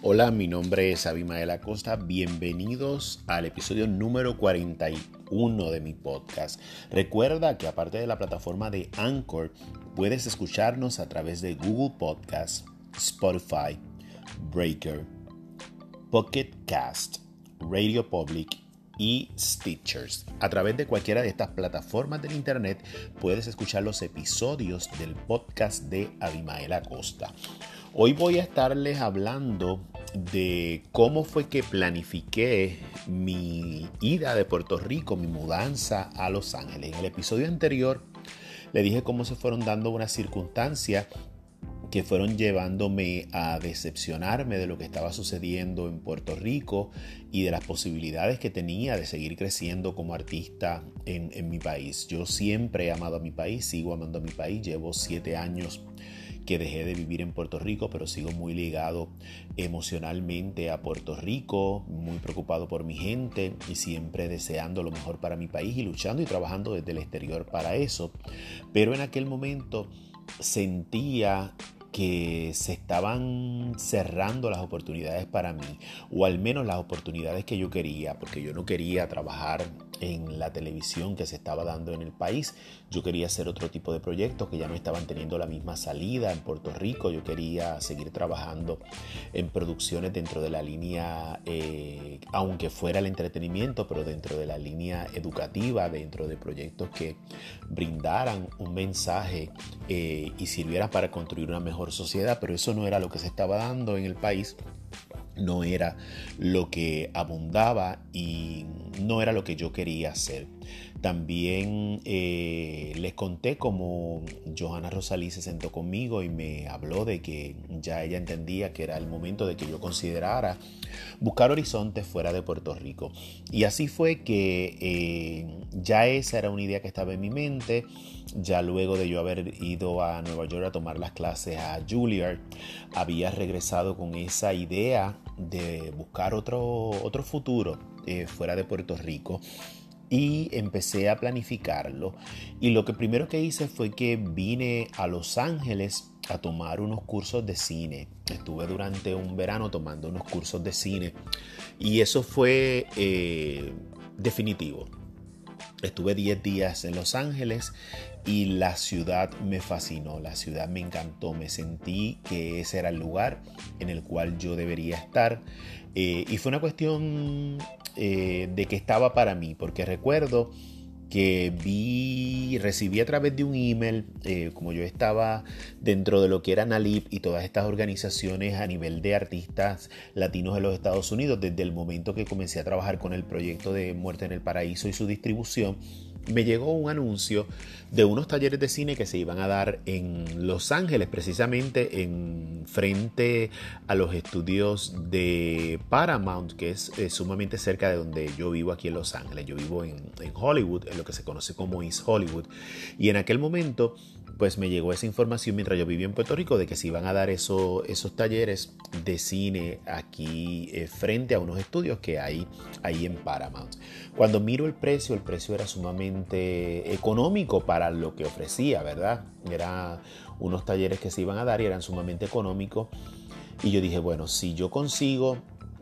Hola, mi nombre es Abimael Acosta. Bienvenidos al episodio número 41 de mi podcast. Recuerda que aparte de la plataforma de Anchor, puedes escucharnos a través de Google Podcast, Spotify, Breaker, Pocket Cast, Radio Public y Stitchers. A través de cualquiera de estas plataformas del internet puedes escuchar los episodios del podcast de Abimael Acosta. Hoy voy a estarles hablando de cómo fue que planifiqué mi ida de Puerto Rico, mi mudanza a Los Ángeles. En el episodio anterior le dije cómo se fueron dando unas circunstancias que fueron llevándome a decepcionarme de lo que estaba sucediendo en Puerto Rico y de las posibilidades que tenía de seguir creciendo como artista en mi país. Yo siempre he amado a mi país, sigo amando a mi país, llevo 7 años que dejé de vivir en Puerto Rico, pero sigo muy ligado emocionalmente a Puerto Rico, muy preocupado por mi gente y siempre deseando lo mejor para mi país y luchando y trabajando desde el exterior para eso. Pero en aquel momento sentía que se estaban cerrando las oportunidades para mí, o al menos las oportunidades que yo quería, porque yo no quería trabajar en la televisión que se estaba dando en el país. Yo quería hacer otro tipo de proyectos que ya no estaban teniendo la misma salida en Puerto Rico. Yo quería seguir trabajando en producciones dentro de la línea, aunque fuera el entretenimiento, pero dentro de la línea educativa, dentro de proyectos que brindaran un mensaje y sirvieran para construir una mejor sociedad. Pero eso no era lo que se estaba dando en el país. No era lo que abundaba y no era lo que yo quería hacer. También les conté cómo Johanna Rosalí se sentó conmigo y me habló de que ya ella entendía que era el momento de que yo considerara buscar horizontes fuera de Puerto Rico. Y así fue que ya esa era una idea que estaba en mi mente. Ya luego de yo haber ido a Nueva York a tomar las clases a Juilliard, había regresado con esa idea de buscar otro futuro fuera de Puerto Rico. Y empecé a planificarlo. Y lo que primero que hice fue que vine a Los Ángeles a tomar unos cursos de cine. Estuve durante un verano tomando unos cursos de cine. Y eso fue definitivo. Estuve 10 días en Los Ángeles y la ciudad me fascinó, la ciudad me encantó, me sentí que ese era el lugar en el cual yo debería estar y fue una cuestión de que estaba para mí, porque recuerdo que recibí a través de un email, como yo estaba dentro de lo que era NALIP y todas estas organizaciones a nivel de artistas latinos en los Estados Unidos, desde el momento que comencé a trabajar con el proyecto de Muerte en el Paraíso y su distribución, me llegó un anuncio de unos talleres de cine que se iban a dar en Los Ángeles, precisamente en frente a los estudios de Paramount, que es sumamente cerca de donde yo vivo aquí en Los Ángeles. Yo vivo en Hollywood, en lo que se conoce como East Hollywood. Y en aquel momento, pues me llegó esa información mientras yo vivía en Puerto Rico de que se iban a dar esos talleres de cine aquí frente a unos estudios que hay ahí en Paramount. Cuando miro el precio era sumamente económico para lo que ofrecía, ¿verdad? Eran unos talleres que se iban a dar y eran sumamente económicos. Y yo dije, bueno, si yo consigo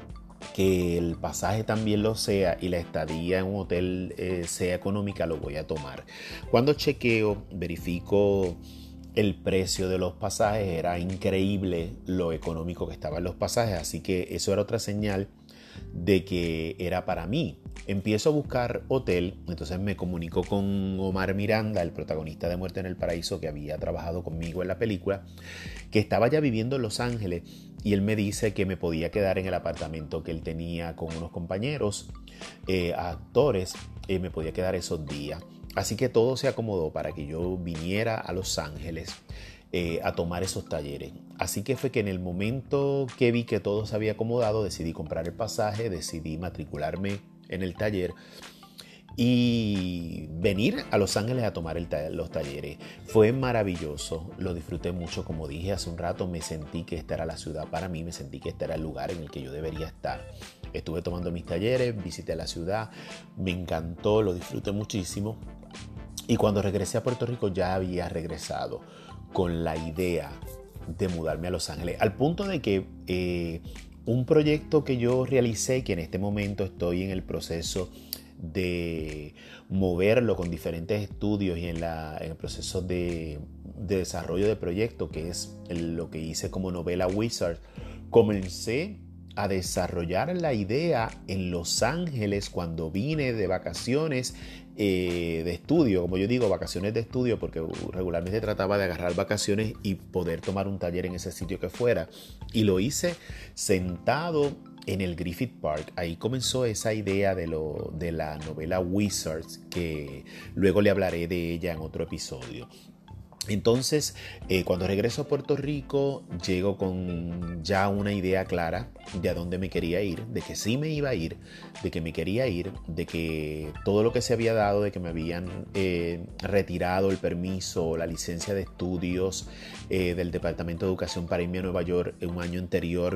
que el pasaje también lo sea y la estadía en un hotel sea económica, lo voy a tomar. Cuando chequeo, verifico el precio de los pasajes, era increíble lo económico que estaban los pasajes, así que eso era otra señal de que era para mí. Empiezo a buscar hotel, entonces me comunico con Omar Miranda, el protagonista de Muerte en el Paraíso, que había trabajado conmigo en la película, que estaba ya viviendo en Los Ángeles, y él me dice que me podía quedar en el apartamento que él tenía con unos compañeros actores, me podía quedar esos días. Así que todo se acomodó para que yo viniera a Los Ángeles a tomar esos talleres. Así que fue que en el momento que vi que todo se había acomodado, decidí comprar el pasaje, decidí matricularme en el taller y venir a Los Ángeles a tomar los talleres. Fue maravilloso, lo disfruté mucho. Como dije hace un rato, me sentí que esta era la ciudad para mí, me sentí que este era el lugar en el que yo debería estar. Estuve tomando mis talleres, visité la ciudad, me encantó, lo disfruté muchísimo. Y cuando regresé a Puerto Rico ya había regresado con la idea de mudarme a Los Ángeles, al punto de que Un proyecto que yo realicé, que en este momento estoy en el proceso de moverlo con diferentes estudios y en el proceso de desarrollo de proyecto, que es lo que hice como novela Wizard. Comencé a desarrollar la idea en Los Ángeles cuando vine de vacaciones de estudio, como yo digo, vacaciones de estudio, porque regularmente trataba de agarrar vacaciones y poder tomar un taller en ese sitio que fuera, y lo hice sentado en el Griffith Park. Ahí comenzó esa idea de la novela Wizards, que luego le hablaré de ella en otro episodio. Entonces, cuando regreso a Puerto Rico, llego con ya una idea clara de a dónde me quería ir, de que sí me iba a ir, de que me quería ir, de que todo lo que se había dado, de que me habían retirado el permiso, la licencia de estudios del Departamento de Educación para irme a Nueva York en un año anterior,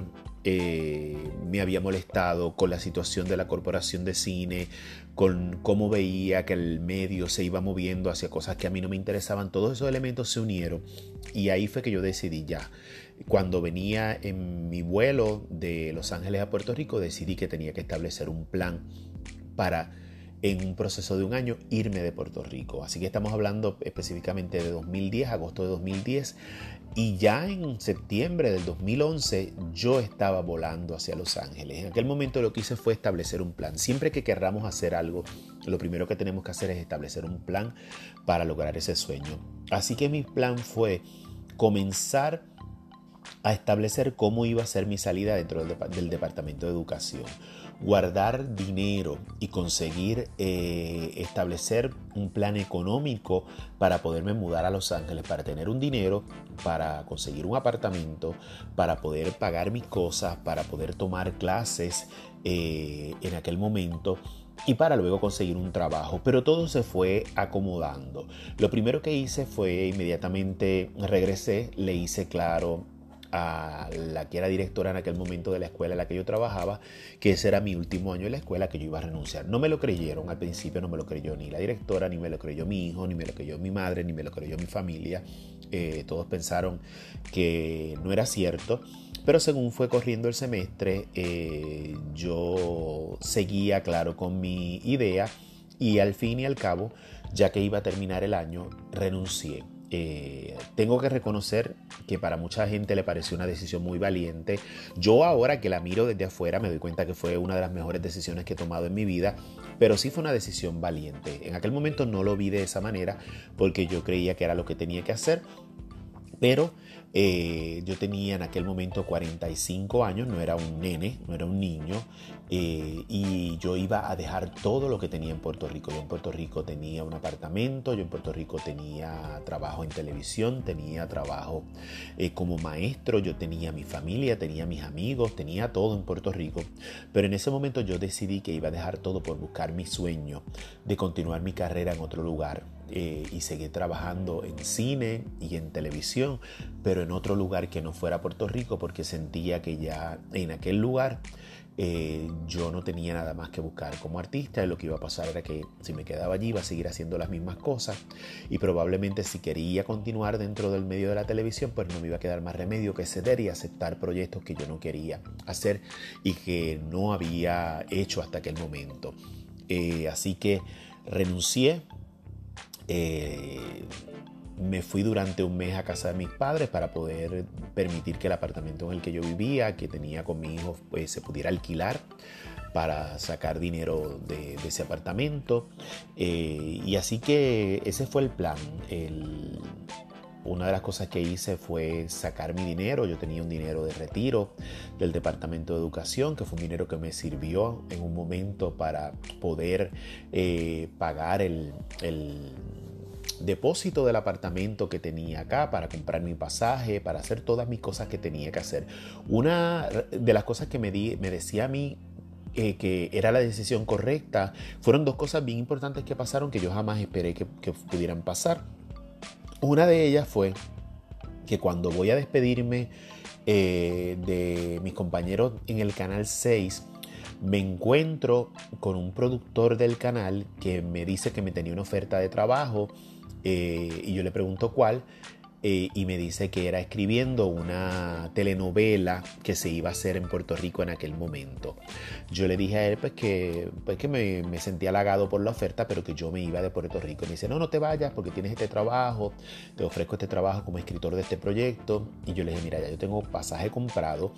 me había molestado con la situación de la corporación de cine, con cómo veía que el medio se iba moviendo hacia cosas que a mí no me interesaban. Todos esos elementos se unieron y ahí fue que yo decidí ya. Cuando venía en mi vuelo de Los Ángeles a Puerto Rico, decidí que tenía que establecer un plan para, en un proceso de un año, irme de Puerto Rico. Así que estamos hablando específicamente de 2010, agosto de 2010. Y ya en septiembre del 2011 yo estaba volando hacia Los Ángeles. En aquel momento lo que hice fue establecer un plan. Siempre que querramos hacer algo, lo primero que tenemos que hacer es establecer un plan para lograr ese sueño. Así que mi plan fue comenzar a establecer cómo iba a ser mi salida dentro del Departamento de Educación. Guardar dinero y conseguir establecer un plan económico para poderme mudar a Los Ángeles, para tener un dinero, para conseguir un apartamento, para poder pagar mis cosas, para poder tomar clases en aquel momento y para luego conseguir un trabajo. Pero todo se fue acomodando. Lo primero que hice fue inmediatamente regresé, le hice claro a la que era directora en aquel momento de la escuela en la que yo trabajaba, que ese era mi último año en la escuela, que yo iba a renunciar. No me lo creyeron al principio, no me lo creyó ni la directora, ni me lo creyó mi hijo, ni me lo creyó mi madre, ni me lo creyó mi familia. Todos pensaron que no era cierto, pero según fue corriendo el semestre, yo seguía claro con mi idea y al fin y al cabo, ya que iba a terminar el año, renuncié. Tengo que reconocer que para mucha gente le pareció una decisión muy valiente. Yo ahora que la miro desde afuera me doy cuenta que fue una de las mejores decisiones que he tomado en mi vida, pero sí fue una decisión valiente. En aquel momento no lo vi de esa manera porque yo creía que era lo que tenía que hacer, pero yo tenía en aquel momento 45 años, no era un nene, no era un niño, y yo iba a dejar todo lo que tenía en Puerto Rico. Yo en Puerto Rico tenía un apartamento, yo en Puerto Rico tenía trabajo en televisión, tenía trabajo como maestro, yo tenía mi familia, tenía mis amigos, tenía todo en Puerto Rico, pero en ese momento yo decidí que iba a dejar todo por buscar mi sueño de continuar mi carrera en otro lugar. Y seguir trabajando en cine y en televisión, pero en otro lugar que no fuera Puerto Rico, porque sentía que ya en aquel lugar yo no tenía nada más que buscar como artista, y lo que iba a pasar era que si me quedaba allí iba a seguir haciendo las mismas cosas, y probablemente si quería continuar dentro del medio de la televisión, pues no me iba a quedar más remedio que ceder y aceptar proyectos que yo no quería hacer y que no había hecho hasta aquel momento. Así que renuncié. Me fui durante un mes a casa de mis padres para poder permitir que el apartamento en el que yo vivía, que tenía con mi hijo, pues se pudiera alquilar para sacar dinero de ese apartamento. Y así que ese fue el plan. Una de las cosas que hice fue sacar mi dinero. Yo tenía un dinero de retiro del Departamento de Educación, que fue un dinero que me sirvió en un momento para poder pagar el depósito del apartamento que tenía acá, para comprar mi pasaje, para hacer todas mis cosas que tenía que hacer. Una de las cosas que me decía a mí que era la decisión correcta, fueron dos cosas bien importantes que pasaron que yo jamás esperé que pudieran pasar. Una de ellas fue que cuando voy a despedirme de mis compañeros en el Canal 6, me encuentro con un productor del canal que me dice que me tenía una oferta de trabajo, y yo le pregunto cuál, y me dice que era escribiendo una telenovela que se iba a hacer en Puerto Rico en aquel momento. Yo le dije a él que me sentía halagado por la oferta, pero que yo me iba de Puerto Rico. Y me dice, no te vayas porque tienes este trabajo, te ofrezco este trabajo como escritor de este proyecto. Y yo le dije, mira, ya yo tengo pasaje comprado.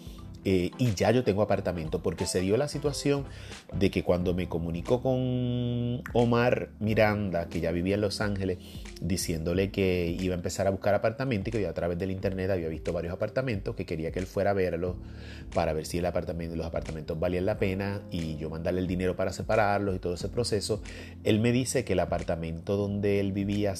Y ya yo tengo apartamento, porque se dio la situación de que cuando me comunicó con Omar Miranda, que ya vivía en Los Ángeles, diciéndole que iba a empezar a buscar apartamento y que yo a través del internet había visto varios apartamentos, que quería que él fuera a verlos para ver si los apartamentos valían la pena y yo mandarle el dinero para separarlos y todo ese proceso. Él me dice que el apartamento donde él vivía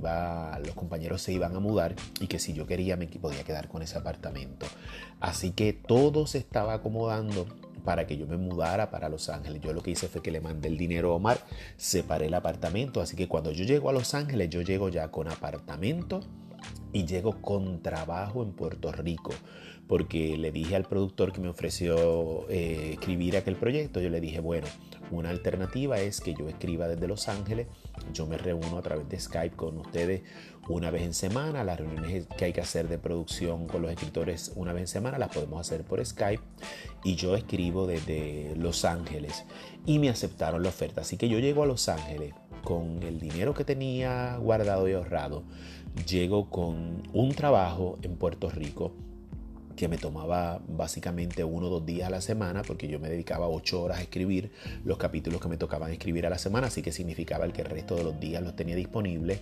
los compañeros se iban a mudar y que si yo quería me podía quedar con ese apartamento. Así que todo se estaba acomodando para que yo me mudara para Los Ángeles. Yo lo que hice fue que le mandé el dinero a Omar, separé el apartamento, así que cuando yo llego a Los Ángeles, yo llego ya con apartamento y llego con trabajo en Puerto Rico, porque le dije al productor que me ofreció escribir aquel proyecto, yo le dije, bueno, una alternativa es que yo escriba desde Los Ángeles, yo me reúno a través de Skype con ustedes una vez en semana, las reuniones que hay que hacer de producción con los escritores una vez en semana las podemos hacer por Skype y yo escribo desde Los Ángeles y me aceptaron la oferta, así que yo llego a Los Ángeles con el dinero que tenía guardado y ahorrado, llego con un trabajo en Puerto Rico que me tomaba básicamente 1 o 2 días a la semana, porque yo me dedicaba 8 horas a escribir los capítulos que me tocaban escribir a la semana, así que significaba que el resto de los días los tenía disponibles,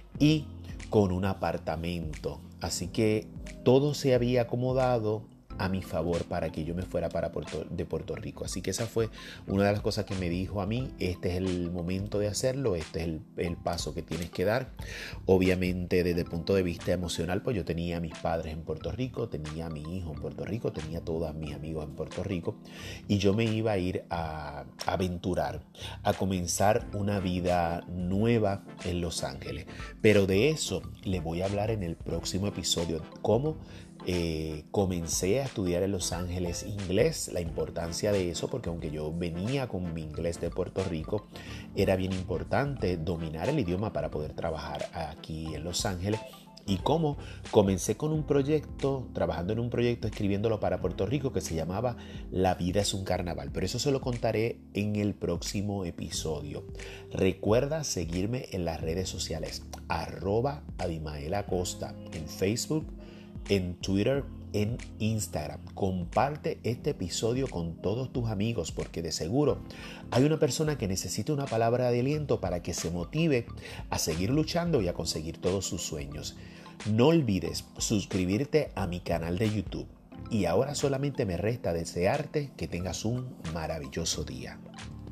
y con un apartamento. Así que todo se había acomodado a mi favor para que yo me fuera de Puerto Rico. Así que esa fue una de las cosas que me dijo a mí, este es el momento de hacerlo, este es el paso que tienes que dar. Obviamente desde el punto de vista emocional, pues yo tenía a mis padres en Puerto Rico, tenía a mi hijo en Puerto Rico, tenía a todos mis amigos en Puerto Rico y yo me iba a ir a aventurar, a comenzar una vida nueva en Los Ángeles. Pero de eso le voy a hablar en el próximo episodio, cómo comencé a estudiar en Los Ángeles inglés, la importancia de eso, porque aunque yo venía con mi inglés de Puerto Rico, era bien importante dominar el idioma para poder trabajar aquí en Los Ángeles. Y cómo comencé con un proyecto, trabajando en un proyecto, escribiéndolo para Puerto Rico, que se llamaba La vida es un carnaval. Pero eso se lo contaré en el próximo episodio. Recuerda seguirme en las redes sociales, @AbimaelAcosta en Facebook, en Twitter, en Instagram. Comparte este episodio con todos tus amigos, porque de seguro hay una persona que necesita una palabra de aliento para que se motive a seguir luchando y a conseguir todos sus sueños. No olvides suscribirte a mi canal de YouTube. Y ahora solamente me resta desearte que tengas un maravilloso día.